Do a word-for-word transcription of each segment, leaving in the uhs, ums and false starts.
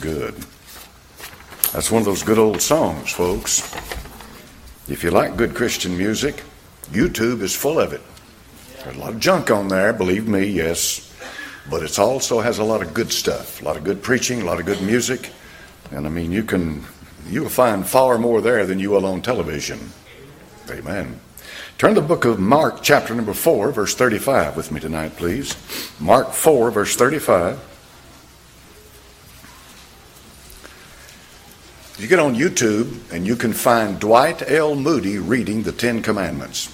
good. That's one of those good old songs, folks. If you like good Christian music, YouTube is full of it. There's a lot of junk on there, believe me, yes. But it also has a lot of good stuff, a lot of good preaching, a lot of good music. And I mean, you can, you'll find far more there than you will on television. Amen. Turn to the book of Mark, chapter number four, verse thirty-five with me tonight, please. Mark four, verse thirty-five. You get on YouTube and you can find Dwight L. Moody reading the Ten Commandments.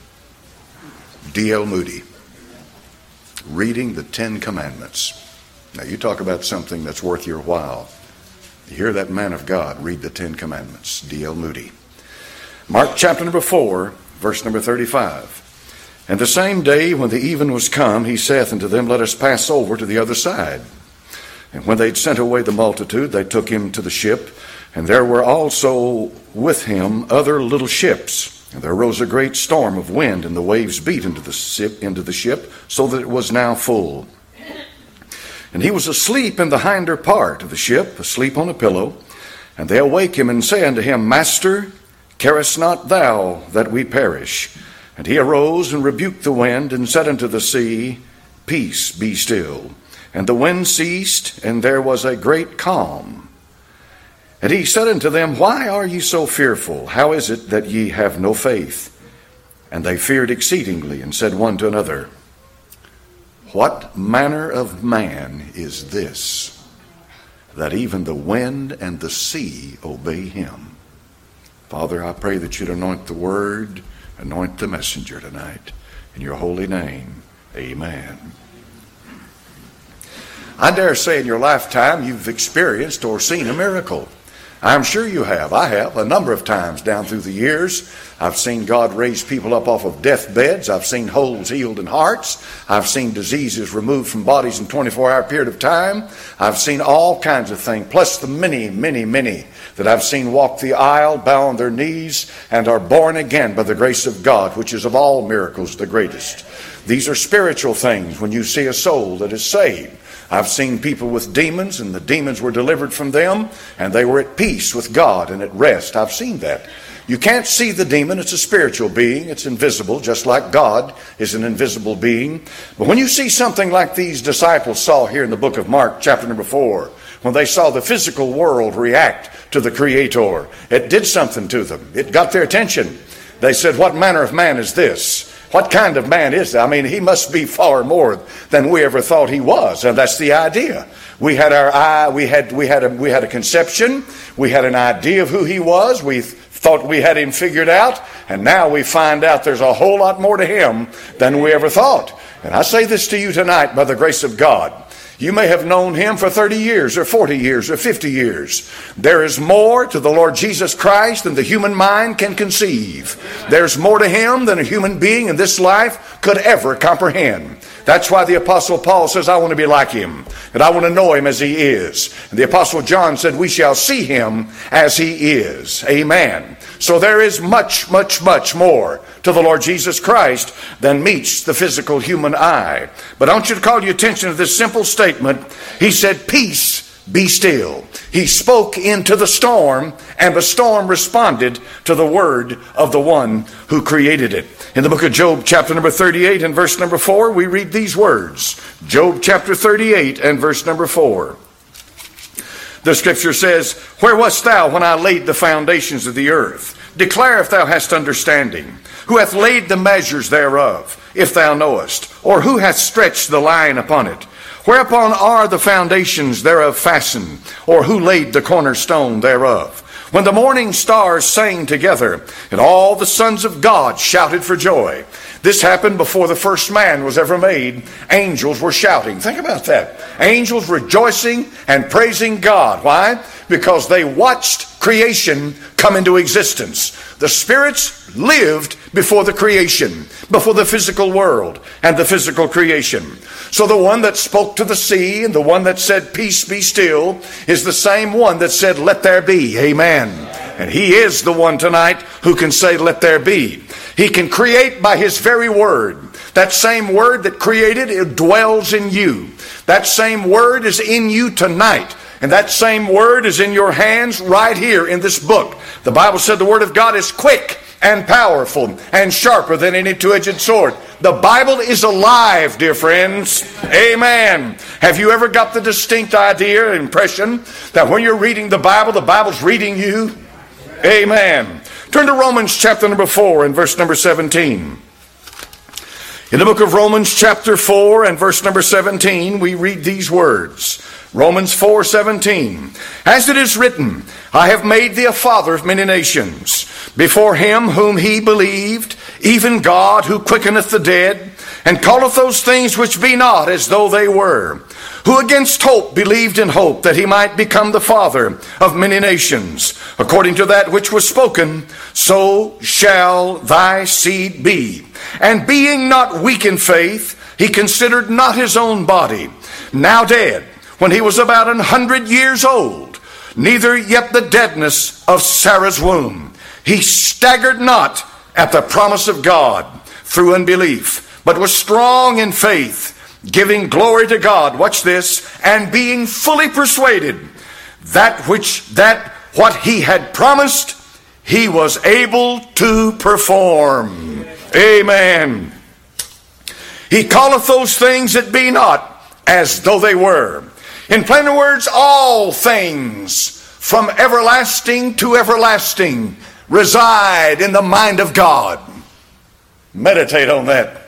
D L. Moody reading the Ten Commandments. Now you talk about something that's worth your while. You hear that man of God read the Ten Commandments. D L. Moody. Mark chapter number four, verse number thirty-five. And the same day when the even was come, he saith unto them, Let us pass over to the other side. And when they'd sent away the multitude, they took him to the ship. And there were also with him other little ships. And there arose a great storm of wind, and the waves beat into the ship, into the ship, so that it was now full. And he was asleep in the hinder part of the ship, asleep on a pillow. And they awake him and say unto him, Master, carest not thou that we perish? And he arose and rebuked the wind, and said unto the sea, Peace, be still. And the wind ceased, and there was a great calm. And he said unto them, Why are ye so fearful? How is it that ye have no faith? And they feared exceedingly, and said one to another, What manner of man is this, that even the wind and the sea obey him? Father, I pray that you'd anoint the word, anoint the messenger tonight. In your holy name, amen. I dare say in your lifetime you've experienced or seen a miracle. I'm sure you have. I have a number of times down through the years. I've seen God raise people up off of deathbeds. I've seen holes healed in hearts. I've seen diseases removed from bodies in a twenty-four hour period of time. I've seen all kinds of things, plus the many, many, many that I've seen walk the aisle, bow on their knees, and are born again by the grace of God, which is of all miracles the greatest. These are spiritual things when you see a soul that is saved. I've seen people with demons, and the demons were delivered from them, and they were at peace with God and at rest. I've seen that. You can't see the demon. It's a spiritual being. It's invisible, just like God is an invisible being. But when you see something like these disciples saw here in the book of Mark, chapter number four, when they saw the physical world react to the Creator, it did something to them. It got their attention. They said, What manner of man is this? What kind of man is that? I mean, he must be far more than we ever thought he was. And that's the idea. We had our eye, we had we had a we had a conception, we had an idea of who he was, we thought we had him figured out, and now we find out there's a whole lot more to him than we ever thought. And I say this to you tonight by the grace of God. You may have known him for thirty years or forty years or fifty years. There is more to the Lord Jesus Christ than the human mind can conceive. There's more to him than a human being in this life could ever comprehend. That's why the Apostle Paul says, I want to be like him, and I want to know him as he is. And the Apostle John said, we shall see him as he is. Amen. So there is much, much, much more to the Lord Jesus Christ than meets the physical human eye. But I want you to call your attention to this simple statement. He said, Peace, be still. He spoke into the storm, and the storm responded to the word of the one who created it. In the book of Job, chapter number thirty-eight and verse number four, we read these words. Job chapter thirty-eight and verse number four. The scripture says, Where wast thou when I laid the foundations of the earth? Declare if thou hast understanding. Who hath laid the measures thereof, if thou knowest? Or who hath stretched the line upon it? Whereupon are the foundations thereof fastened? Or who laid the cornerstone thereof? When the morning stars sang together, and all the sons of God shouted for joy. This happened before the first man was ever made. Angels were shouting. Think about that. Angels rejoicing and praising God. Why? Because they watched creation come into existence. The spirits lived before the creation, before the physical world and the physical creation. So the one that spoke to the sea and the one that said, Peace, be still, is the same one that said, Let there be. Amen. And he is the one tonight who can say, Let there be. He can create by his very word. That same word that created, it dwells in you. That same word is in you tonight. And that same word is in your hands right here in this book. The Bible said the word of God is quick and powerful and sharper than any two-edged sword. The Bible is alive, dear friends. Amen. Have you ever got the distinct idea, impression that when you're reading the Bible, the Bible's reading you? Amen. Turn to Romans chapter number four and verse number seventeen. In the book of Romans chapter four and verse number seventeen, we read these words. Romans four seventeen. As it is written, I have made thee a father of many nations, before him whom he believed, even God, who quickeneth the dead, and calleth those things which be not as though they were, who against hope believed in hope, that he might become the father of many nations, according to that which was spoken, so shall thy seed be. And being not weak in faith, he considered not his own body, now dead, when he was about an hundred years old, neither yet the deadness of Sarah's womb. He staggered not at the promise of God through unbelief, but was strong in faith, giving glory to God, watch this, and being fully persuaded that which that what he had promised, he was able to perform. Amen. He calleth those things that be not as though they were. In plainer words, all things from everlasting to everlasting reside in the mind of God. Meditate on that.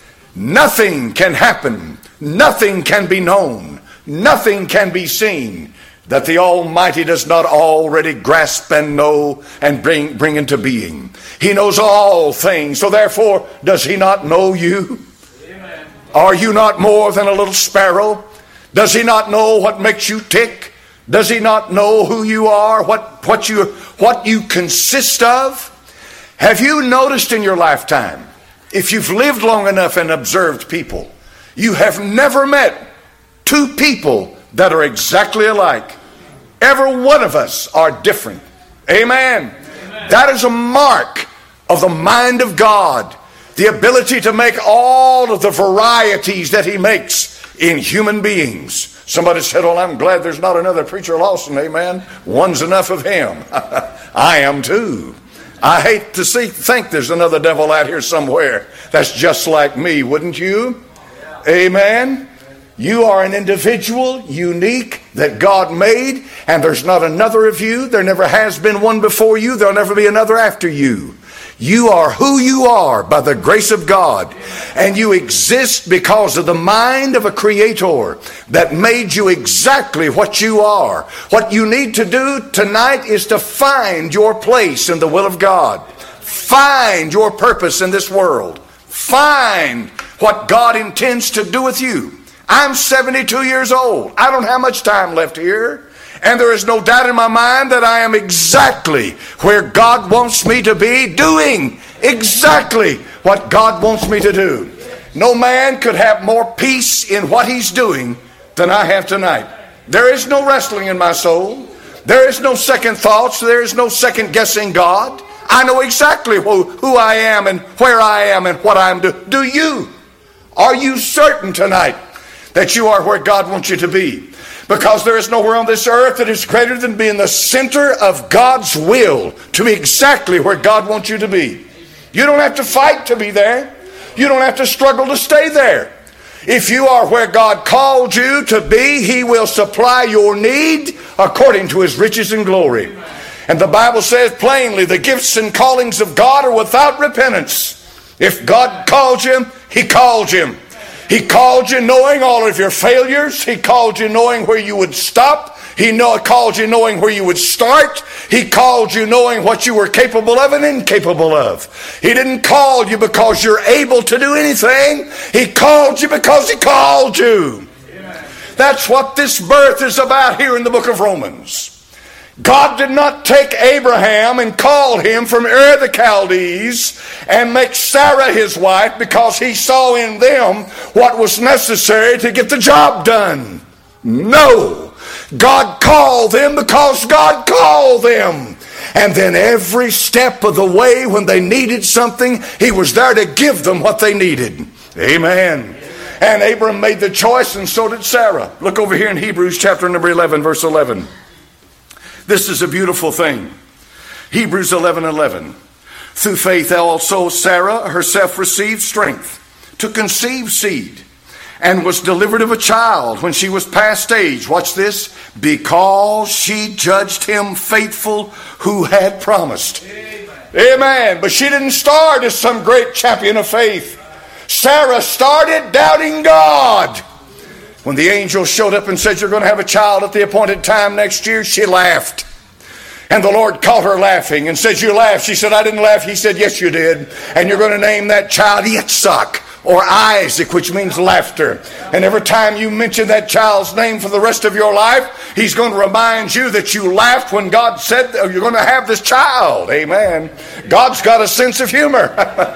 Nothing can happen, nothing can be known, nothing can be seen that the Almighty does not already grasp and know and bring, bring into being. He knows all things, so therefore does he not know you? Amen. Are you not more than a little sparrow? Does he not know what makes you tick? Does he not know who you are, what, what, you, what you consist of? Have you noticed in your lifetime, if you've lived long enough and observed people, you have never met two people that are exactly alike. Every one of us are different. Amen. Amen. That is a mark of the mind of God, the ability to make all of the varieties that he makes in human beings. Somebody said, well, I'm glad there's not another preacher Lawson. Amen. One's enough of him. I am too. I hate to see, think there's another devil out here somewhere that's just like me, wouldn't you? Amen. You are an individual, unique, that God made, and there's not another of you. There never has been one before you. There'll never be another after you. You are who you are by the grace of God, and you exist because of the mind of a creator that made you exactly what you are. What you need to do tonight is to find your place in the will of God. Find your purpose in this world. Find what God intends to do with you. I'm seventy-two years old. I don't have much time left here. And there is no doubt in my mind that I am exactly where God wants me to be, doing exactly what God wants me to do. No man could have more peace in what he's doing than I have tonight. There is no wrestling in my soul. There is no second thoughts. There is no second guessing God. I know exactly who, who I am and where I am and what I'm doing. Do you? Are you certain tonight that you are where God wants you to be? Because there is nowhere on this earth that is greater than being the center of God's will to be exactly where God wants you to be. You don't have to fight to be there. You don't have to struggle to stay there. If you are where God called you to be, he will supply your need according to his riches and glory. And the Bible says plainly, the gifts and callings of God are without repentance. If God called you, he called you. He called you knowing all of your failures. He called you knowing where you would stop. He know, called you knowing where you would start. He called you knowing what you were capable of and incapable of. He didn't call you because you're able to do anything. He called you because he called you. Amen. That's what this birth is about here in the book of Romans. God did not take Abraham and call him from Ur of the Chaldees and make Sarah his wife because he saw in them what was necessary to get the job done. No. God called them because God called them. And then every step of the way when they needed something, he was there to give them what they needed. Amen. And Abram made the choice, and so did Sarah. Look over here in Hebrews chapter number eleven, verse eleven. This is a beautiful thing. Hebrews eleven eleven. Through faith also Sarah herself received strength to conceive seed, and was delivered of a child when she was past age. Watch this. Because she judged him faithful who had promised. Amen. Amen. But she didn't start as some great champion of faith. Sarah started doubting God. When the angel showed up and said, you're going to have a child at the appointed time next year, she laughed. And the Lord caught her laughing and said, you laughed. She said, I didn't laugh. He said, yes, you did. And you're going to name that child Yitzhak, or Isaac, which means laughter. And every time you mention that child's name for the rest of your life, he's going to remind you that you laughed when God said oh, you're going to have this child. Amen. God's got a sense of humor.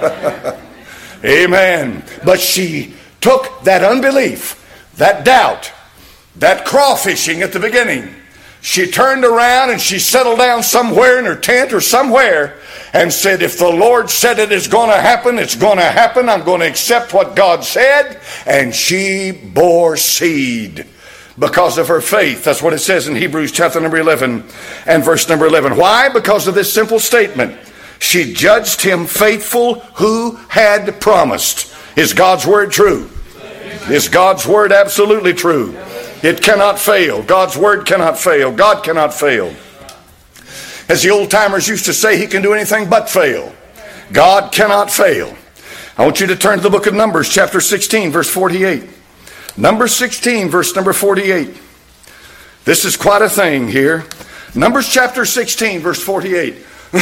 Amen. But she took that unbelief, that doubt, that crawfishing at the beginning. She turned around and she settled down somewhere in her tent or somewhere and said, if the Lord said it is going to happen, it's going to happen. I'm going to accept what God said. And she bore seed because of her faith. That's what it says in Hebrews chapter number eleven and verse number eleven. Why? Because of this simple statement. She judged him faithful who had promised. Is God's word true? Is God's word absolutely true? It cannot fail. God's word cannot fail. God cannot fail. As the old timers used to say, he can do anything but fail. God cannot fail. I want you to turn to the book of Numbers chapter sixteen verse forty-eight. Numbers sixteen verse number forty-eight. This is quite a thing here. Numbers chapter sixteen verse forty-eight.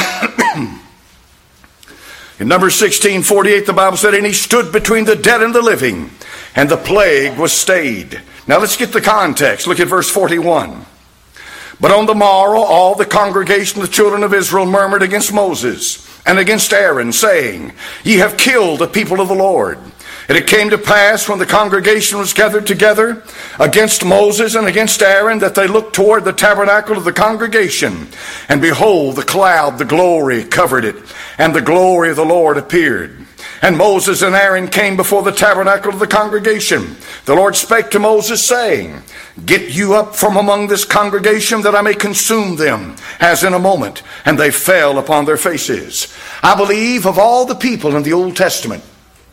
In Numbers sixteen forty-eight, the Bible said, and he stood between the dead and the living, and the plague was stayed. Now let's get the context. Look at verse forty-one. But on the morrow, all the congregation of the children of Israel murmured against Moses and against Aaron, saying, ye have killed the people of the Lord. And it came to pass, when the congregation was gathered together against Moses and against Aaron, that they looked toward the tabernacle of the congregation. And behold, the cloud, the glory, covered it, and the glory of the Lord appeared. And Moses and Aaron came before the tabernacle of the congregation. The Lord spake to Moses, saying, get you up from among this congregation, that I may consume them, as in a moment. And they fell upon their faces. I believe of all the people in the Old Testament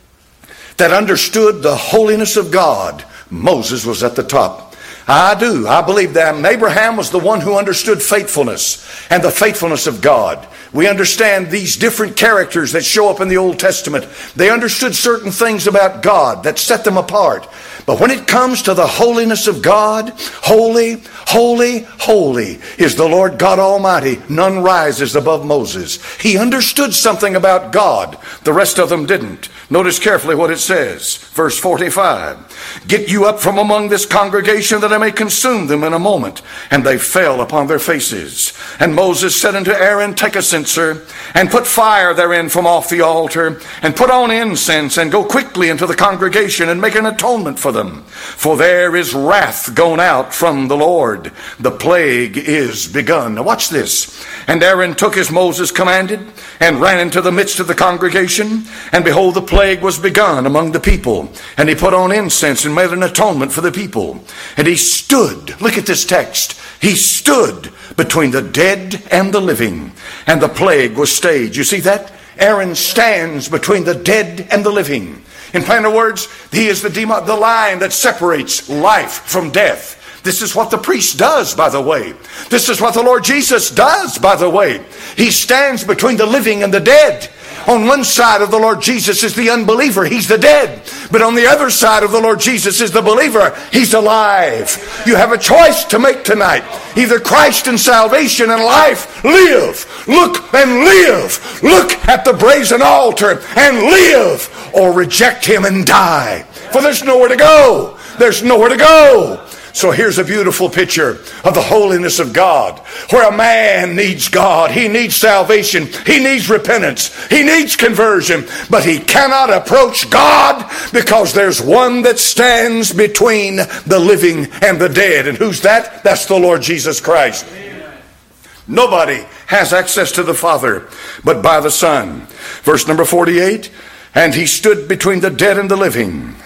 that understood the holiness of God, Moses was at the top. I do. I believe that Abraham was the one who understood faithfulness and the faithfulness of God. We understand these different characters that show up in the Old Testament. They understood certain things about God that set them apart. But when it comes to the holiness of God, holy, holy, holy is the Lord God Almighty. None rises above Moses. He understood something about God. The rest of them didn't. Notice carefully what it says. Verse forty-five. Get you up from among this congregation, that I may consume them in a moment. And they fell upon their faces. And Moses said unto Aaron, take a censer, and put fire therein from off the altar, and put on incense, and go quickly into the congregation, and make an atonement for them. For there is wrath gone out from the Lord. The plague is begun. Now watch this. And Aaron took as Moses commanded, and ran into the midst of the congregation. And behold, the plague was begun among the people. And he put on incense, and made an atonement for the people. And he stood, look at this text, he stood between the dead and the living, and the plague was stayed. You see that? Aaron stands between the dead and the living. In plainer words, he is the, demo- the line that separates life from death. This is what the priest does, by the way. This is what the Lord Jesus does, by the way. He stands between the living and the dead. On one side of the Lord Jesus is the unbeliever. He's the dead. But on the other side of the Lord Jesus is the believer. He's alive. You have a choice to make tonight. Either Christ and salvation and life. Live. Look and live. Look at the brazen altar and live. Or reject him and die. For there's nowhere to go. There's nowhere to go. So here's a beautiful picture of the holiness of God, where a man needs God. He needs salvation. He needs repentance. He needs conversion. But he cannot approach God because there's one that stands between the living and the dead. And who's that? That's the Lord Jesus Christ. Amen. Nobody has access to the Father but by the Son. Verse number forty-eight, and he stood between the dead and the living,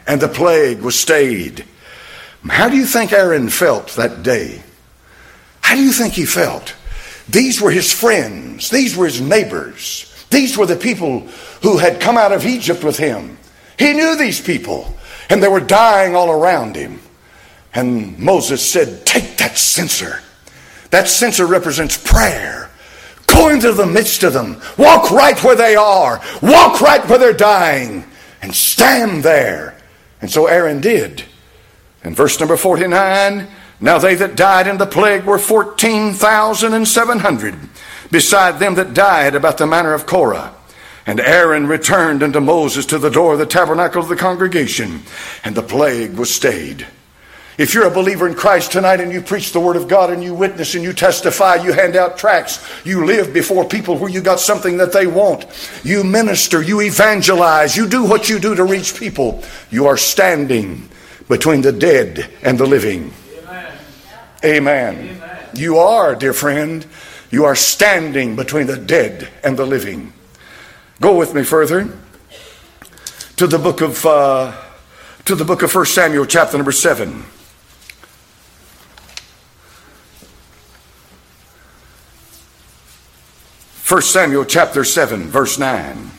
and the plague was stayed. How do you think Aaron felt that day? How do you think he felt? These were his friends. These were his neighbors. These were the people who had come out of Egypt with him. He knew these people, and they were dying all around him. And Moses said, take that censer. That censer represents prayer. Go into the midst of them. Walk right where they are. Walk right where they're dying. And stand there. And so Aaron did. In verse number forty-nine, now they that died in the plague were fourteen thousand seven hundred, beside them that died about the manner of Korah. And Aaron returned unto Moses to the door of the tabernacle of the congregation, and the plague was stayed. If you're a believer in Christ tonight and you preach the word of God and you witness and you testify, you hand out tracts, you live before people where you got something that they want, you minister, you evangelize, you do what you do to reach people, you are standing between the dead and the living. Amen. Amen. Amen. You are, dear friend, you are standing between the dead and the living. Go with me further to the book of uh, to the book of First Samuel, chapter number seven. First Samuel chapter seven, verse nine.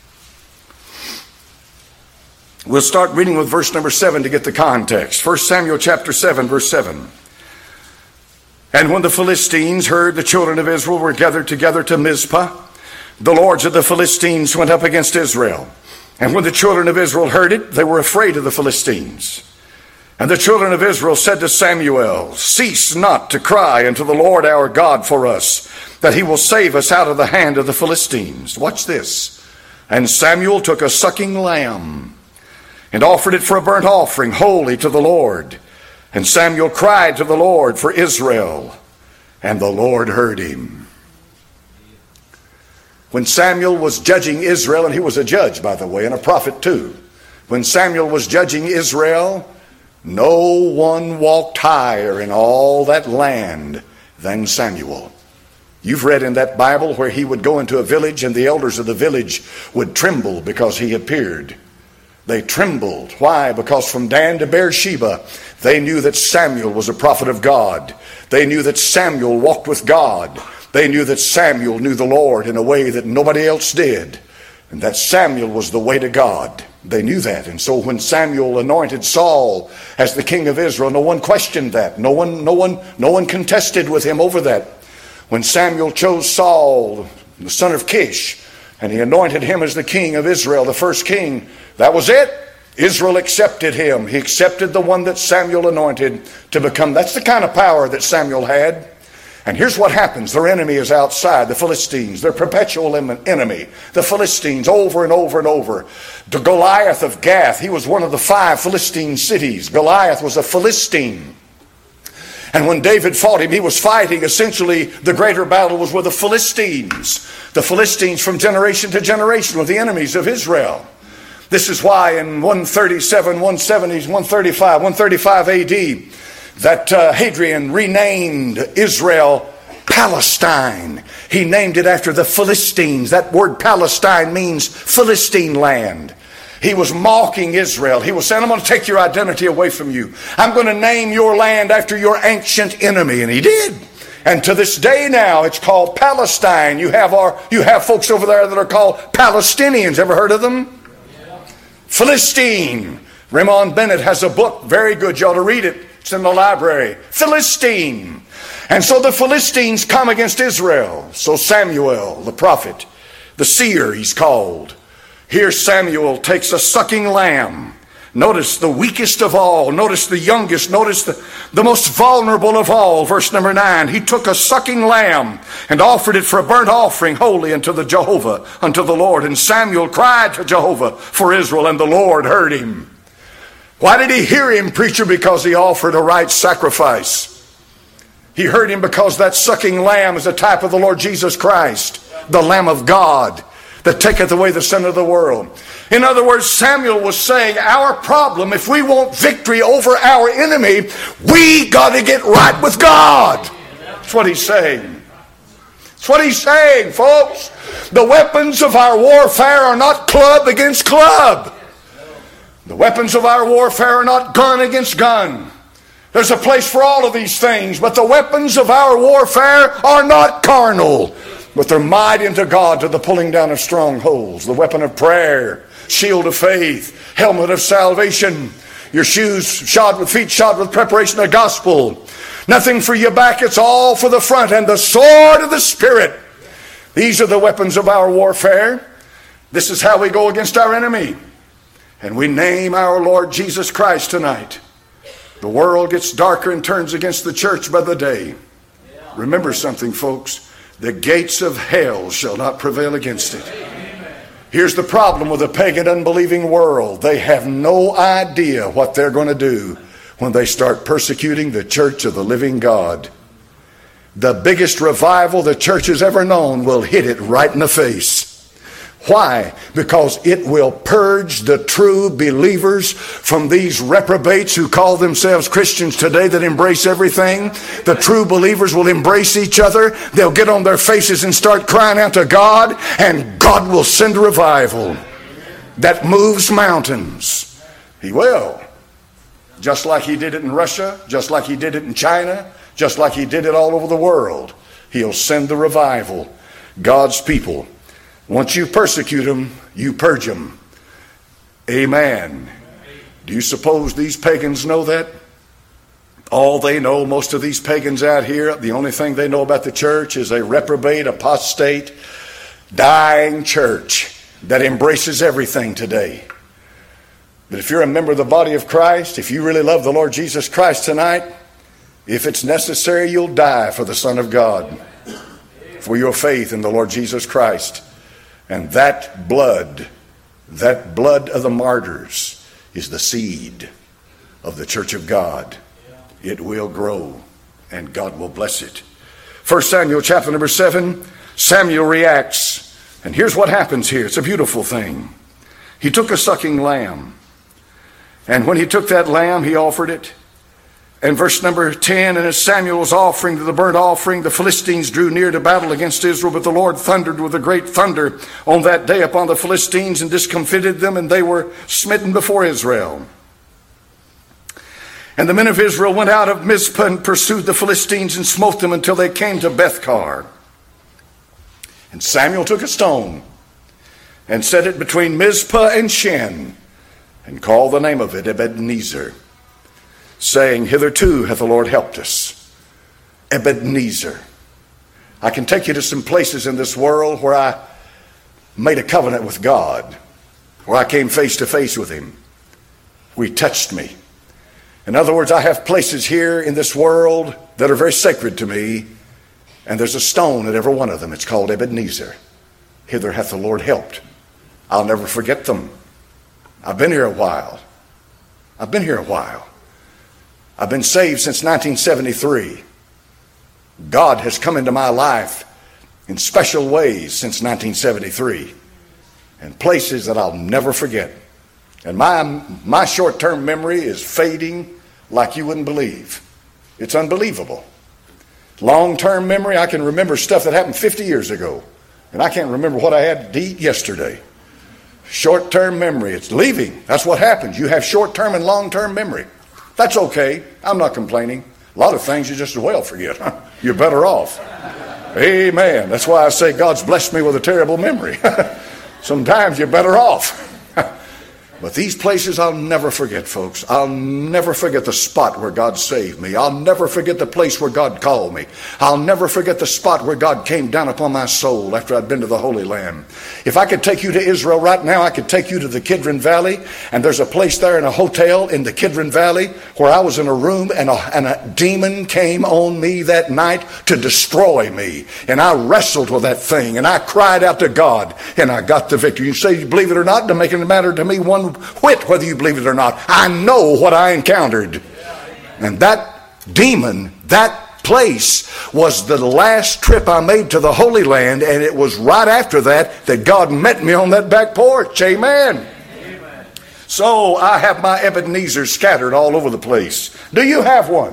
We'll start reading with verse number seven to get the context. First Samuel chapter seven, verse seven. And when the Philistines heard the children of Israel were gathered together to Mizpah, the lords of the Philistines went up against Israel. And when the children of Israel heard it, they were afraid of the Philistines. And the children of Israel said to Samuel, cease not to cry unto the Lord our God for us, that he will save us out of the hand of the Philistines. Watch this. And Samuel took a sucking lamb and offered it for a burnt offering, holy to the Lord. And Samuel cried to the Lord for Israel, and the Lord heard him. When Samuel was judging Israel, and he was a judge, by the way, and a prophet too. When Samuel was judging Israel, no one walked higher in all that land than Samuel. You've read in that Bible where he would go into a village and the elders of the village would tremble because he appeared. They trembled. Why? Because from Dan to Beersheba, they knew that Samuel was a prophet of God. They knew that Samuel walked with God. They knew that Samuel knew the Lord in a way that nobody else did. And that Samuel was the way to God. They knew that. And so when Samuel anointed Saul as the king of Israel, no one questioned that. No one, no one, no one contested with him over that. When Samuel chose Saul, the son of Kish, and he anointed him as the king of Israel, the first king, that was it. Israel accepted him. He accepted the one that Samuel anointed to become. That's the kind of power that Samuel had. And here's what happens. Their enemy is outside, the Philistines, their perpetual enemy. The Philistines over and over and over. The Goliath of Gath, he was one of the five Philistine cities. Goliath was a Philistine. And when David fought him, he was fighting. Essentially, the greater battle was with the Philistines. The Philistines from generation to generation were the enemies of Israel. This is why in one thirty-seven, one seventy, one thirty-five, one thirty-five A D, that uh, Hadrian renamed Israel Palestine. He named it after the Philistines. That word Palestine means Philistine land. He was mocking Israel. He was saying, I'm going to take your identity away from you. I'm going to name your land after your ancient enemy. And he did. And to this day now, it's called Palestine. You have our, you have folks over there that are called Palestinians. Ever heard of them? Yeah. Philistine. Raymond Bennett has a book, very good. You ought to read it. It's in the library. Philistine. And so the Philistines come against Israel. So Samuel, the prophet, the seer he's called. Here Samuel takes a sucking lamb. Notice the weakest of all. Notice the youngest. Notice the, the most vulnerable of all. Verse number nine. He took a sucking lamb and offered it for a burnt offering holy unto the Jehovah, unto the Lord. And Samuel cried to Jehovah for Israel, and the Lord heard him. Why did he hear him, preacher? Because he offered a right sacrifice. He heard him because that sucking lamb is a type of the Lord Jesus Christ, the Lamb of God, that taketh away the sin of the world. In other words, Samuel was saying, our problem, if we want victory over our enemy, we got to get right with God. That's what he's saying. That's what he's saying, folks. The weapons of our warfare are not club against club. The weapons of our warfare are not gun against gun. There's a place for all of these things, but the weapons of our warfare are not carnal, but they're mighty unto God to the pulling down of strongholds. The weapon of prayer, shield of faith, helmet of salvation, your shoes shod with feet shod with preparation of the gospel. Nothing for your back, it's all for the front, and the sword of the Spirit. These are the weapons of our warfare. This is how we go against our enemy. And we name our Lord Jesus Christ tonight. The world gets darker and turns against the church by the day. Remember something, folks. The gates of hell shall not prevail against it. Here's the problem with a pagan, unbelieving world. They have no idea what they're going to do when they start persecuting the church of the living God. The biggest revival the church has ever known will hit it right in the face. Why? Because it will purge the true believers from these reprobates who call themselves Christians today that embrace everything. The true believers will embrace each other. They'll get on their faces and start crying out to God, and God will send a revival that moves mountains. He will. Just like he did it in Russia, just like he did it in China, just like he did it all over the world. He'll send the revival. God's people, once you persecute them, you purge them. Amen. Do you suppose these pagans know that? All they know, most of these pagans out here, the only thing they know about the church is a reprobate, apostate, dying church that embraces everything today. But if you're a member of the body of Christ, if you really love the Lord Jesus Christ tonight, if it's necessary, you'll die for the Son of God, for your faith in the Lord Jesus Christ. And that blood, that blood of the martyrs is the seed of the church of God. It will grow, and God will bless it. First Samuel chapter number seven, Samuel reacts. And here's what happens here. It's a beautiful thing. He took a sucking lamb. And when he took that lamb, he offered it. And verse number ten, and as Samuel was offering to the burnt offering, the Philistines drew near to battle against Israel, but the Lord thundered with a great thunder on that day upon the Philistines and discomfited them, and they were smitten before Israel. And the men of Israel went out of Mizpah and pursued the Philistines and smote them until they came to Bethkar. And Samuel took a stone and set it between Mizpah and Shen, and called the name of it Ebenezer, saying, hitherto hath the Lord helped us. Ebenezer. I can take you to some places in this world where I made a covenant with God, where I came face to face with him. He touched me. In other words, I have places here in this world that are very sacred to me, and there's a stone at every one of them. It's called Ebenezer. Hither hath the Lord helped. I'll never forget them. I've been here a while. I've been here a while. I've been saved since nineteen seventy-three. God has come into my life in special ways since nineteen seventy-three, and places that I'll never forget. And my, my short-term memory is fading like you wouldn't believe. It's unbelievable. Long-term memory, I can remember stuff that happened fifty years ago, and I can't remember what I had to eat yesterday. Short-term memory, it's leaving. That's what happens. You have short-term and long-term memory. That's okay. I'm not complaining. A lot of things you just as well forget. You're better off. Amen. That's why I say God's blessed me with a terrible memory. Sometimes you're better off. But these places I'll never forget, folks. I'll never forget the spot where God saved me. I'll never forget the place where God called me. I'll never forget the spot where God came down upon my soul after I'd been to the Holy Land. If I could take you to Israel right now, I could take you to the Kidron Valley, and there's a place there in a hotel in the Kidron Valley where I was in a room and a, and a demon came on me that night to destroy me. And I wrestled with that thing, and I cried out to God, and I got the victory. You say you believe it or not, it doesn't make it matter to me one whit whether you believe it or not. I know what I encountered. And that demon, that place was the last trip I made to the Holy Land, and it was right after that that God met me on that back porch. Amen. Amen. So I have my Ebenezer scattered all over the place. Do you have one?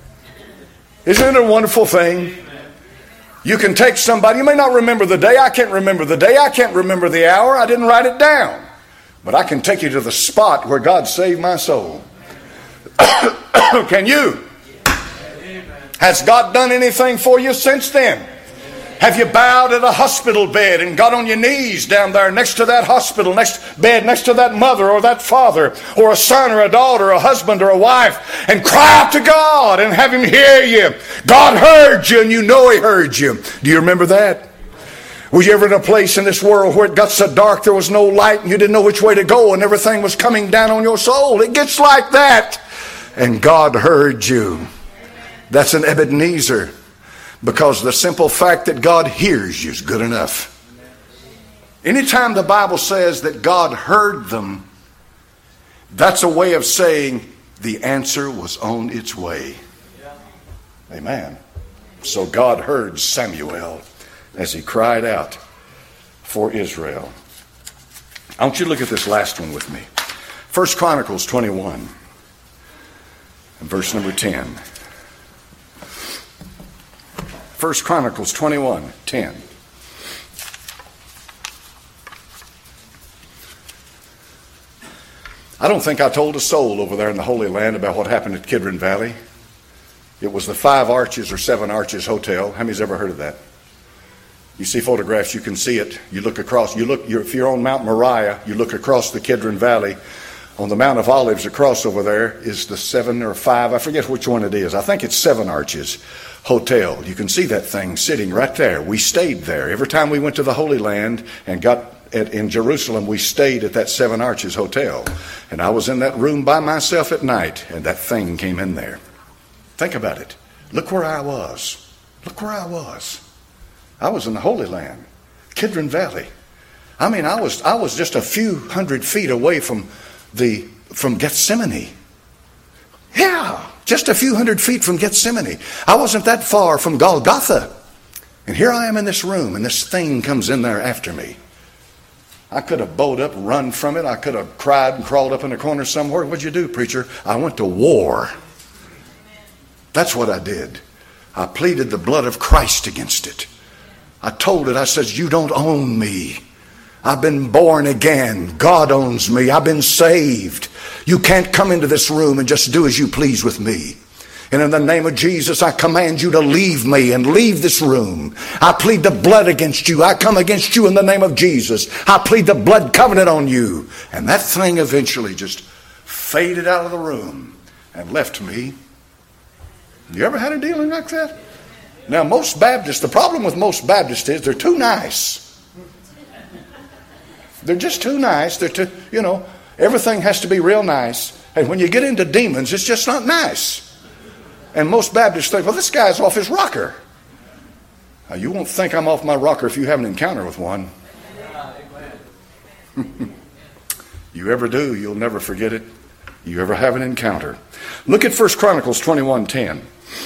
Isn't it a wonderful thing? You can take somebody, you may not remember the day. I can't remember the day. I can't remember the hour. I didn't write it down. But I can take you to the spot where God saved my soul. Can you? Has God done anything for you since then? Have you bowed at a hospital bed and got on your knees down there next to that hospital, next bed, next to that mother or that father or a son or a daughter or a husband or a wife, and cry out to God and have Him hear you? God heard you, and you know He heard you. Do you remember that? Was you ever in a place in this world where it got so dark there was no light and you didn't know which way to go and everything was coming down on your soul? It gets like that. And God heard you. That's an Ebenezer. Because the simple fact that God hears you is good enough. Anytime the Bible says that God heard them, that's a way of saying the answer was on its way. Amen. So God heard Samuel as he cried out for Israel. I want you to look at this last one with me. First Chronicles twenty-one and verse number ten. First Chronicles twenty-one, ten. I don't think I told a soul over there in the Holy Land about what happened at Kidron Valley. It was the Five Arches or Seven Arches Hotel. How many's ever heard of that? You see photographs, you can see it. You look across, you look, you're, if you're on Mount Moriah, you look across the Kidron Valley. On the Mount of Olives across over there is the seven or five, I forget which one it is. I think it's Seven Arches Hotel. You can see that thing sitting right there. We stayed there. Every time we went to the Holy Land and got at, in Jerusalem, we stayed at that Seven Arches Hotel. And I was in that room by myself at night, and that thing came in there. Think about it. Look where I was. Look where I was. I was in the Holy Land, Kidron Valley. I mean, I was I was just a few hundred feet away from the from Gethsemane. Yeah, just a few hundred feet from Gethsemane. I wasn't that far from Golgotha. And here I am in this room, and this thing comes in there after me. I could have bowed up, run from it. I could have cried and crawled up in a corner somewhere. What'd you do, preacher? I went to war. That's what I did. I pleaded the blood of Christ against it. I told it, I said, you don't own me. I've been born again. God owns me. I've been saved. You can't come into this room and just do as you please with me. And in the name of Jesus, I command you to leave me and leave this room. I plead the blood against you. I come against you in the name of Jesus. I plead the blood covenant on you. And that thing eventually just faded out of the room and left me. You ever had a dealing like that? Now, most Baptists, the problem with most Baptists is they're too nice. They're just too nice. They're too, you know, everything has to be real nice. And when you get into demons, it's just not nice. And most Baptists think, well, this guy's off his rocker. Now, you won't think I'm off my rocker if you have an encounter with one. You ever do, you'll never forget it. You ever have an encounter. Look at First Chronicles twenty-one ten.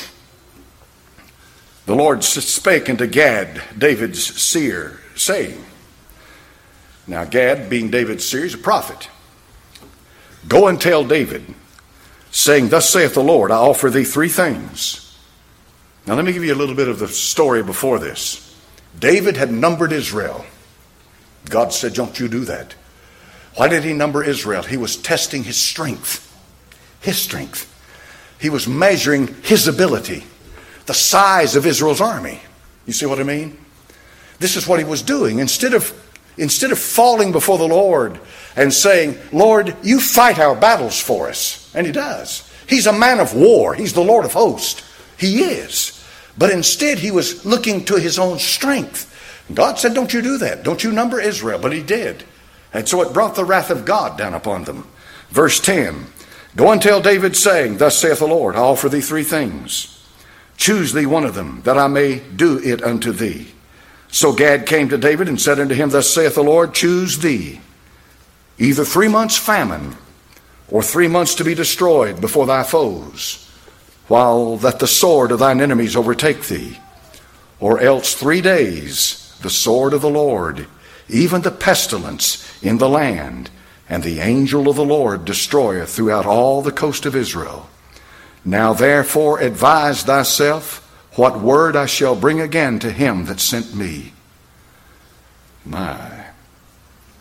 The Lord spake unto Gad, David's seer, saying. Now Gad, being David's seer, is a prophet. Go and tell David, saying, thus saith the Lord, I offer thee three things. Now let me give you a little bit of the story before this. David had numbered Israel. God said, don't you do that. Why did he number Israel? He was testing his strength. His strength. He was measuring his ability. The size of Israel's army. You see what I mean? This is what he was doing. Instead of, instead of falling before the Lord and saying, Lord, you fight our battles for us. And he does. He's a man of war. He's the Lord of hosts. He is. But instead he was looking to his own strength. God said, don't you do that. Don't you number Israel. But he did. And so it brought the wrath of God down upon them. Verse ten. Go and tell David, saying, thus saith the Lord, I offer thee three things. Choose thee one of them, that I may do it unto thee. So Gad came to David and said unto him, thus saith the Lord, choose thee either three months famine, or three months to be destroyed before thy foes, while that the sword of thine enemies overtake thee, or else three days the sword of the Lord, even the pestilence in the land, and the angel of the Lord destroyeth throughout all the coast of Israel. Now therefore advise thyself what word I shall bring again to him that sent me. My.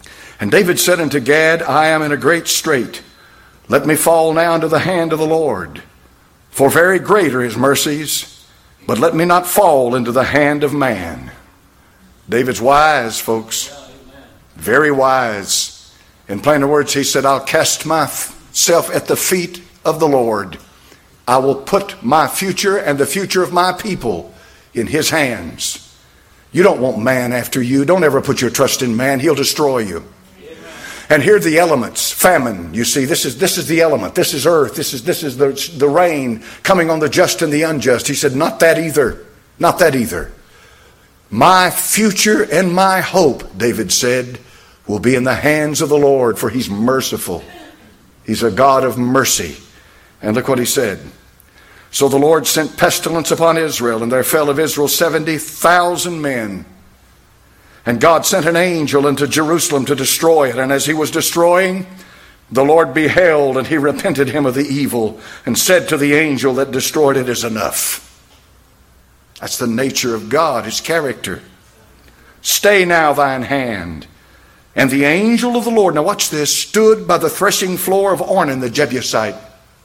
And David said unto Gad, I am in a great strait. Let me fall now into the hand of the Lord. For very great are his mercies, but let me not fall into the hand of man. David's wise, folks. Very wise. In plainer words, he said, I'll cast myself at the feet of the Lord. I will put my future and the future of my people in his hands. You don't want man after you. Don't ever put your trust in man. He'll destroy you. And here are the elements. Famine, you see, this is this is the element. This is earth. This is this is the, the rain coming on the just and the unjust. He said, not that either. Not that either. My future and my hope, David said, will be in the hands of the Lord, for he's merciful. He's a God of mercy. And look what he said. So the Lord sent pestilence upon Israel, and there fell of Israel seventy thousand men. And God sent an angel into Jerusalem to destroy it. And as he was destroying, the Lord beheld, and he repented him of the evil, and said to the angel that destroyed it, is enough. That's the nature of God, his character. Stay now thine hand. And the angel of the Lord, now watch this, stood by the threshing floor of Ornan the Jebusite.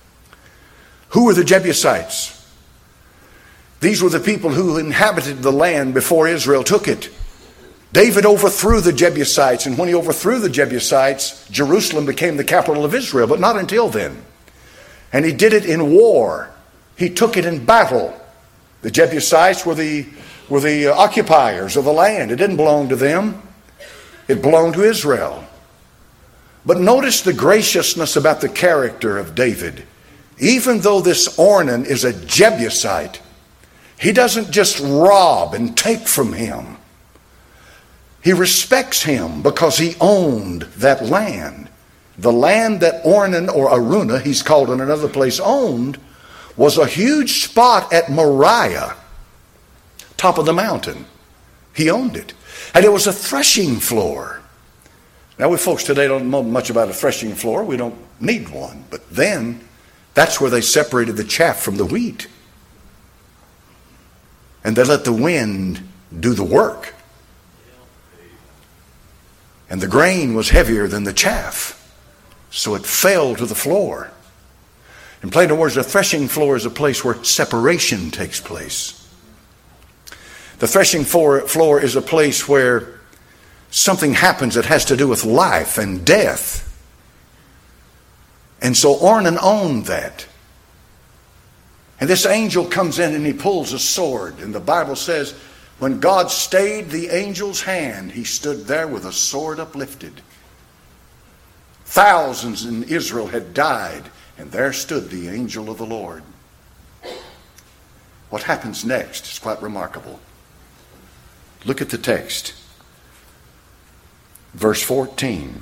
Who were the Jebusites? These were the people who inhabited the land before Israel took it. David overthrew the Jebusites, and when he overthrew the Jebusites, Jerusalem became the capital of Israel, but not until then. And he did it in war. He took it in battle. The Jebusites were the, were the occupiers of the land. It didn't belong to them. It belonged to Israel. But notice the graciousness about the character of David. Even though this Ornan is a Jebusite, he doesn't just rob and take from him. He respects him because he owned that land. The land that Ornan or Araunah, he's called in another place, owned, was a huge spot at Moriah, top of the mountain. He owned it. And it was a threshing floor. Now we folks today don't know much about a threshing floor. We don't need one. But then, that's where they separated the chaff from the wheat. And they let the wind do the work. And the grain was heavier than the chaff, so it fell to the floor. In plain words, a threshing floor is a place where separation takes place. The threshing floor is a place where something happens that has to do with life and death. And so Ornan owned that. And this angel comes in and he pulls a sword. And the Bible says, when God stayed the angel's hand, he stood there with a sword uplifted. Thousands in Israel had died, and there stood the angel of the Lord. What happens next is quite remarkable. Look at the text. Verse fourteen.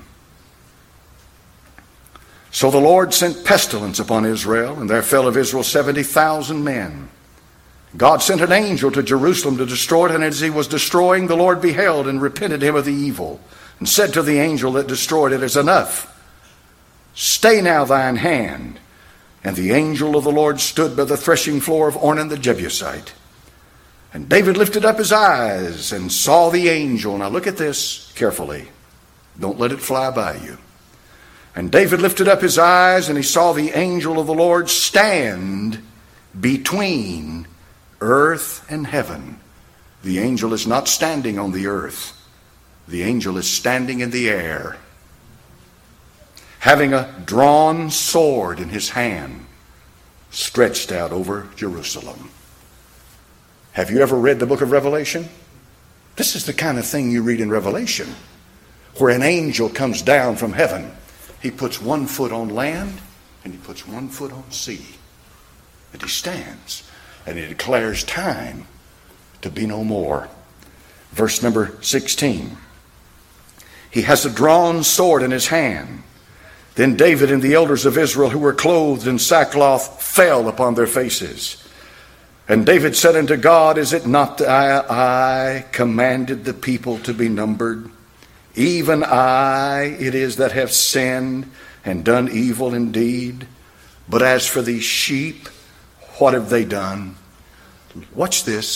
So the Lord sent pestilence upon Israel, and there fell of Israel seventy thousand men. God sent an angel to Jerusalem to destroy it, and as he was destroying, the Lord beheld and repented him of the evil, and said to the angel that destroyed it, is enough. Stay now thine hand. And the angel of the Lord stood by the threshing floor of Ornan the Jebusite. And David lifted up his eyes and saw the angel. Now look at this carefully. Don't let it fly by you. And David lifted up his eyes, and he saw the angel of the Lord stand between earth and heaven. The angel is not standing on the earth. The angel is standing in the air, having a drawn sword in his hand, stretched out over Jerusalem. Have you ever read the book of Revelation? This is the kind of thing you read in Revelation, where an angel comes down from heaven. He puts one foot on land, and he puts one foot on sea. And he stands. And he declares time to be no more. Verse number sixteen. He has a drawn sword in his hand. Then David and the elders of Israel who were clothed in sackcloth fell upon their faces. And David said unto God, is it not that I, I commanded the people to be numbered? Even I it is that have sinned and done evil indeed. But as for these sheep, what have they done? Watch this.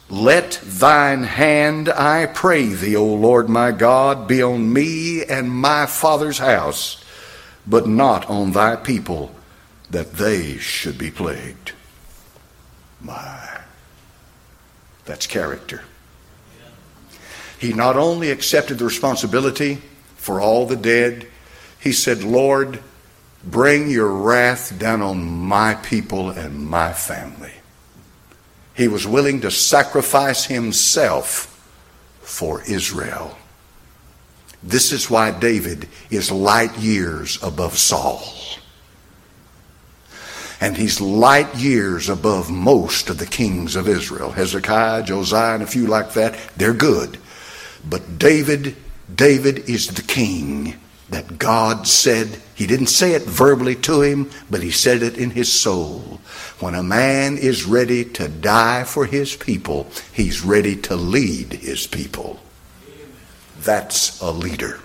Let thine hand, I pray thee, O Lord my God, be on me and my father's house, but not on thy people, that they should be plagued. My, that's character. He not only accepted the responsibility for all the dead, he said, Lord, bring your wrath down on my people and my family. He was willing to sacrifice himself for Israel. This is why David is light years above Saul. And he's light years above most of the kings of Israel. Hezekiah, Josiah, and a few like that. They're good. But David, David is the king that God said, he didn't say it verbally to him, but he said it in his soul. When a man is ready to die for his people, he's ready to lead his people. That's a leader.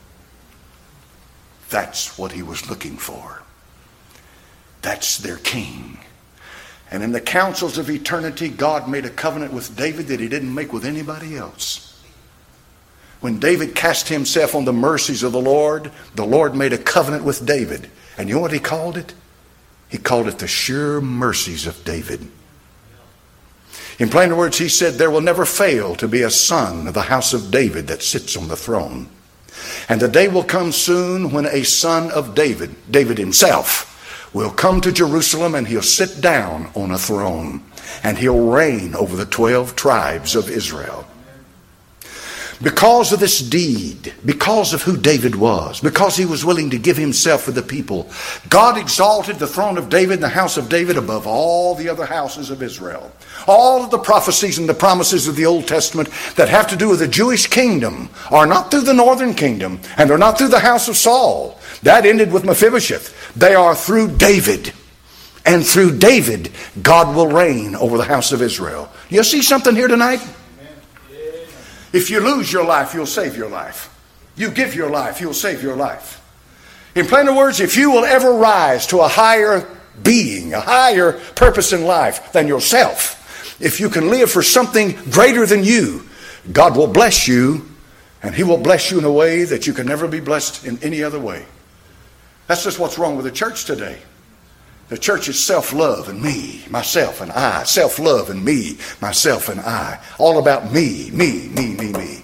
That's what he was looking for. That's their king. And in the councils of eternity, God made a covenant with David that he didn't make with anybody else. When David cast himself on the mercies of the Lord, the Lord made a covenant with David. And you know what he called it? He called it the sure mercies of David. In plain words, he said, there will never fail to be a son of the house of David that sits on the throne. And the day will come soon when a son of David, David himself, will come to Jerusalem and he'll sit down on a throne. And he'll reign over the twelve tribes of Israel. Because of this deed, because of who David was, because he was willing to give himself for the people, God exalted the throne of David and the house of David above all the other houses of Israel. All of the prophecies and the promises of the Old Testament that have to do with the Jewish kingdom are not through the northern kingdom, and they're not through the house of Saul. That ended with Mephibosheth. They are through David. And through David, God will reign over the house of Israel. You see something here tonight? If you lose your life, you'll save your life. You give your life, you'll save your life. In plainer words, if you will ever rise to a higher being, a higher purpose in life than yourself, if you can live for something greater than you, God will bless you, and he will bless you in a way that you can never be blessed in any other way. That's just what's wrong with the church today. The church is self-love and me, myself and I. Self-love and me, myself and I. All about me, me, me, me, me.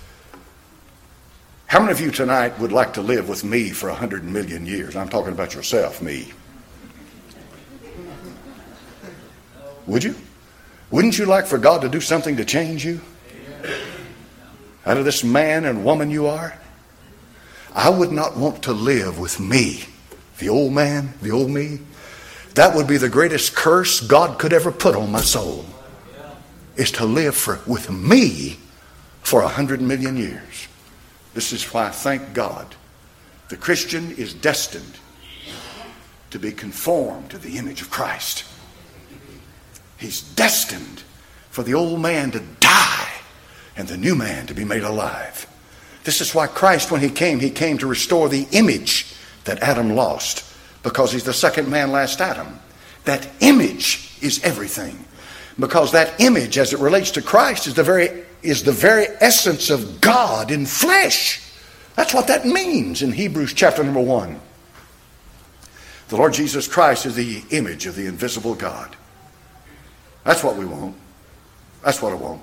How many of you tonight would like to live with me for a hundred million years? I'm talking about yourself, me. Would you? Wouldn't you like for God to do something to change you? Out of this man and woman you are? I would not want to live with me. The old man, the old me. That would be the greatest curse God could ever put on my soul. Is to live for, with me for a hundred million years. This is why, thank God, the Christian is destined to be conformed to the image of Christ. He's destined for the old man to die and the new man to be made alive. This is why Christ, when he came, he came to restore the image that Adam lost. Because he's the second man, last Adam. That image is everything. Because that image, as it relates to Christ, is the very, is the very essence of God in flesh. That's what that means in Hebrews chapter number one. The Lord Jesus Christ is the image of the invisible God. That's what we want. That's what I want.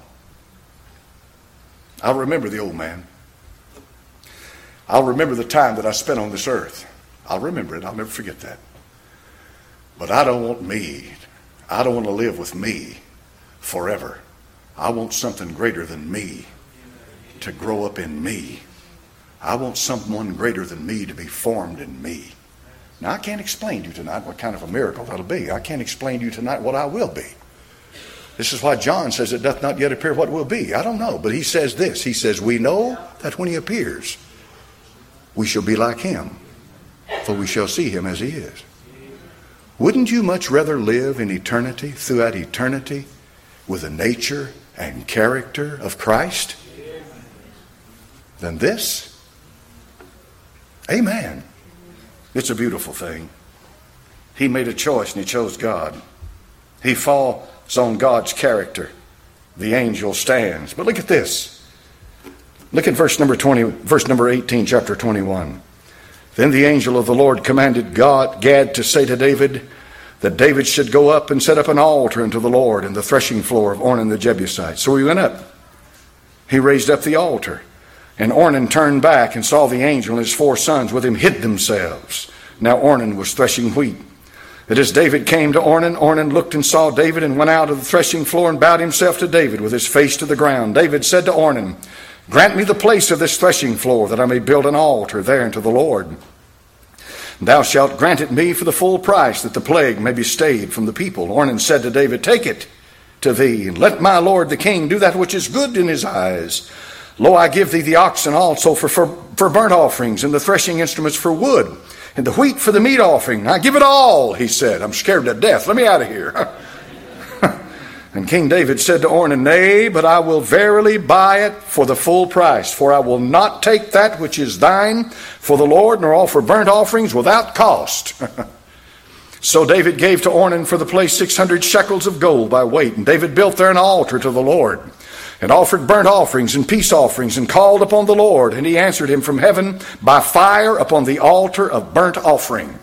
I'll remember the old man. I'll remember the time that I spent on this earth. I'll remember it. I'll never forget that. But I don't want me. I don't want to live with me forever. I want something greater than me to grow up in me. I want someone greater than me to be formed in me. Now, I can't explain to you tonight what kind of a miracle that'll be. I can't explain to you tonight what I will be. This is why John says it doth not yet appear what will be. I don't know, but he says this. He says, we know that when he appears, we shall be like him. For we shall see him as he is. Wouldn't you much rather live in eternity, throughout eternity, with the nature and character of Christ than this? Amen. It's a beautiful thing. He made a choice and he chose God. He falls on God's character. the angel stands. But look at this. Look at verse number twenty, verse number eighteen, chapter twenty-one. Then the angel of the Lord commanded God, Gad to say to David that David should go up and set up an altar unto the Lord in the threshing floor of Ornan the Jebusite. So he went up. He raised up the altar. And Ornan turned back and saw the angel and his four sons with him hid themselves. Now Ornan was threshing wheat. And as David came to Ornan, Ornan looked and saw David and went out of the threshing floor and bowed himself to David with his face to the ground. David said to Ornan, Grant me the place of this threshing floor, that I may build an altar there unto the Lord. Thou shalt grant it me for the full price, that the plague may be stayed from the people. Ornan said to David, Take it to thee, and let my lord the king do that which is good in his eyes. Lo, I give thee the oxen also for, for, for burnt offerings, and the threshing instruments for wood, and the wheat for the meat offering. I give it all, he said. I'm scared to death. Let me out of here. And King David said to Ornan, Nay, but I will verily buy it for the full price, for I will not take that which is thine for the Lord, nor offer burnt offerings without cost. So David gave to Ornan for the place six hundred shekels of gold by weight, and David built there an altar to the Lord, and offered burnt offerings and peace offerings, and called upon the Lord, and he answered him from heaven by fire upon the altar of burnt offering.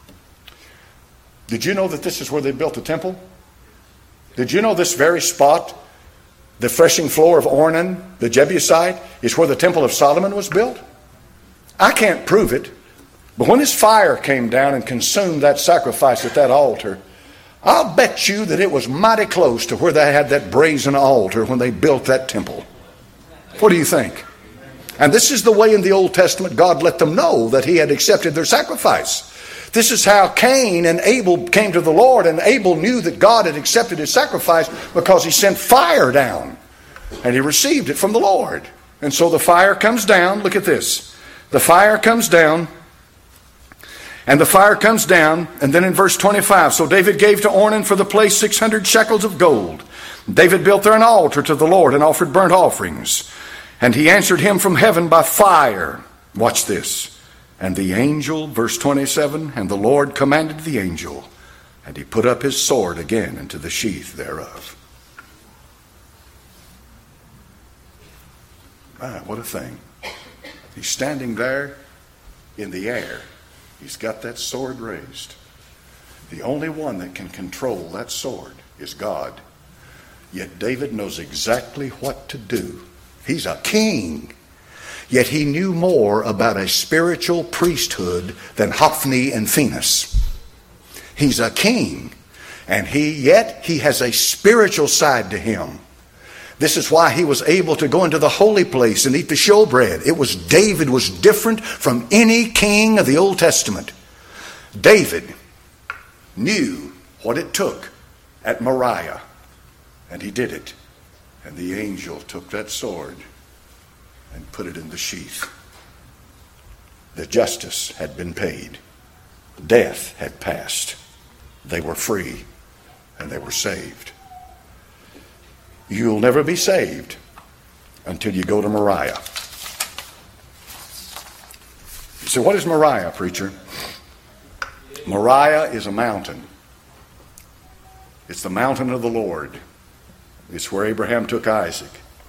Did you know that this is where they built the temple? Did you know this very spot, the threshing floor of Ornan, the Jebusite, is where the temple of Solomon was built? I can't prove it, but when his fire came down and consumed that sacrifice at that altar, I'll bet you that it was mighty close to where they had that brazen altar when they built that temple. What do you think? And this is the way in the Old Testament God let them know that he had accepted their sacrifice. This is how Cain and Abel came to the Lord, and Abel knew that God had accepted his sacrifice because he sent fire down, and he received it from the Lord. And so the fire comes down. Look at this. The fire comes down, and the fire comes down, and then in verse twenty-five, so David gave to Ornan for the place six hundred shekels of gold. David built there an altar to the Lord and offered burnt offerings. And he answered him from heaven by fire. Watch this. And the angel, verse twenty-seven, and the Lord commanded the angel, and he put up his sword again into the sheath thereof. Ah, what a thing. He's standing there in the air. He's got that sword raised. The only one that can control that sword is God. Yet David knows exactly what to do. He's a king. Yet he knew more about a spiritual priesthood than Hophni and Phinehas. He's a king, and he yet he has a spiritual side to him. This is why he was able to go into the holy place and eat the showbread. It was David was different from any king of the Old Testament. David knew what it took at Moriah, and he did it. And the angel took that sword and put it in the sheath. The justice had been paid. Death had passed. They were free, and they were saved. You'll never be saved until you go to Moriah. You say, what is Moriah, preacher? Moriah is a mountain. It's the mountain of the Lord. It's where Abraham took Isaac.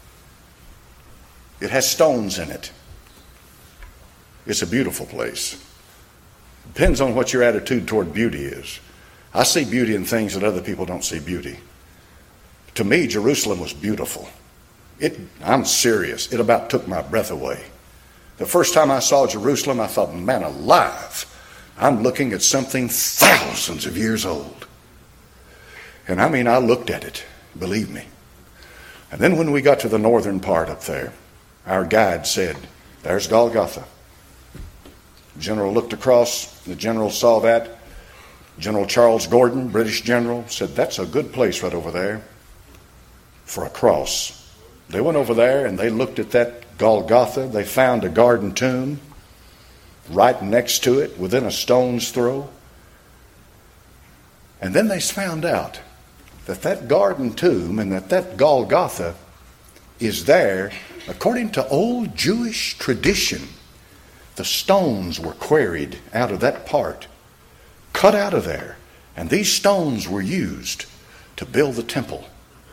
It has stones in it. It's a beautiful place. Depends on what your attitude toward beauty is. I see beauty in things that other people don't see beauty. To me, Jerusalem was beautiful. It, I'm serious. It about took my breath away. The first time I saw Jerusalem, I thought, man alive, I'm looking at something thousands of years old. And I mean, I looked at it, believe me. And then when we got to the northern part up there, our guide said, there's Golgotha. The general looked across. The general saw that. General Charles Gordon, British general, said, that's a good place right over there for a cross. They went over there and they looked at that Golgotha. They found a garden tomb right next to it, within a stone's throw. And then they found out that that garden tomb and that that Golgotha is there according to old Jewish tradition. The stones were quarried out of that part, cut out of there, and these stones were used to build the temple.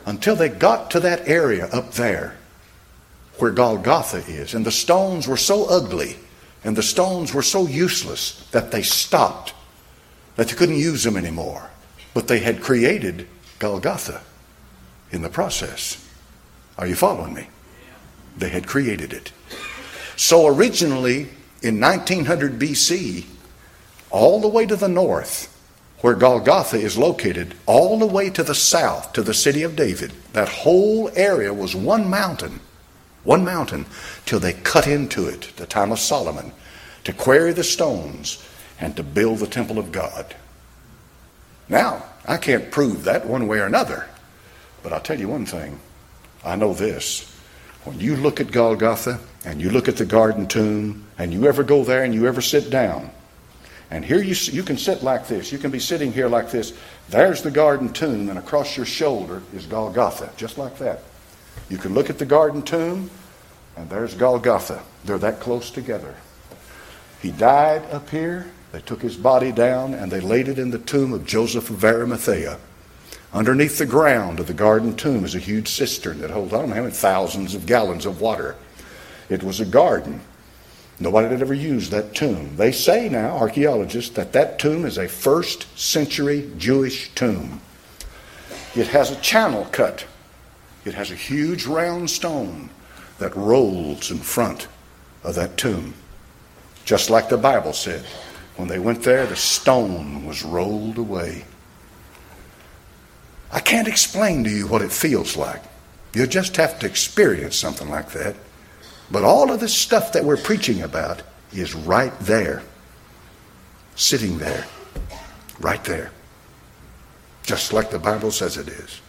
until they got to that area up there where Golgotha is. And the stones were so ugly and the stones were so useless that they stopped, that they couldn't use them anymore. But they had created Golgotha in the process. Are you following me? They had created it. So originally in nineteen hundred B C, all the way to the north, where Golgotha is located, all the way to the south, to the city of David, that whole area was one mountain, one mountain, till they cut into it, the time of Solomon, to quarry the stones and to build the temple of God. Now, I can't prove that one way or another, but I'll tell you one thing. I know this. When you look at Golgotha and you look at the garden tomb and you ever go there and you ever sit down, and here you you can sit like this. You can be sitting here like this. There's the garden tomb, and across your shoulder is Golgotha, just like that. You can look at the garden tomb, and there's Golgotha. They're that close together. He died up here. They took his body down, and they laid it in the tomb of Joseph of Arimathea. Underneath the ground of the garden tomb is a huge cistern that holds, I don't know how many thousands of gallons of water. It was a garden. Nobody had ever used that tomb. They say now, archaeologists, that that tomb is a first century Jewish tomb. It has a channel cut. It has a huge round stone that rolls in front of that tomb. Just like the Bible said. When they went there, the stone was rolled away. I can't explain to you what it feels like. You just have to experience something like that. But all of this stuff that we're preaching about is right there. Sitting there. Right there. Just like the Bible says it is.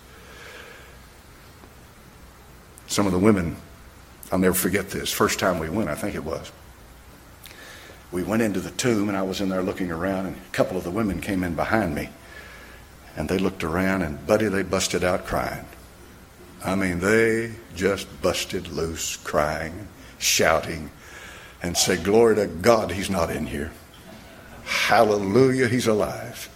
Some of the women, I'll never forget this. First time we went, I think it was. We went into the tomb and I was in there looking around, and a couple of the women came in behind me. And they looked around, and buddy, they busted out crying. I mean, they just busted loose crying, shouting, and said, glory to God, he's not in here. Hallelujah, he's alive.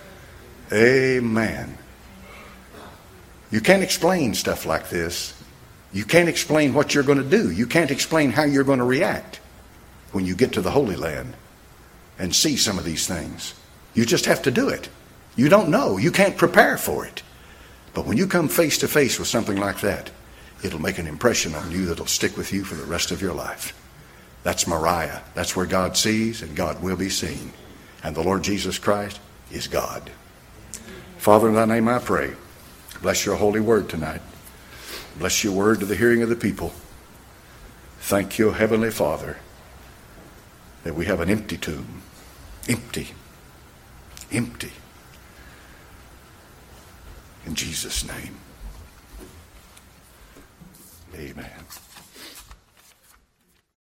Amen. You can't explain stuff like this. You can't explain what you're going to do. You can't explain how you're going to react when you get to the Holy Land and see some of these things. You just have to do it. You don't know. You can't prepare for it. But when you come face to face with something like that, it'll make an impression on you that'll stick with you for the rest of your life. That's Moriah. That's where God sees and God will be seen. And the Lord Jesus Christ is God. Father, in thy name I pray. Bless your holy word tonight. Bless your word to the hearing of the people. Thank you, Heavenly Father, that we have an empty tomb. Empty. Empty. In Jesus' name.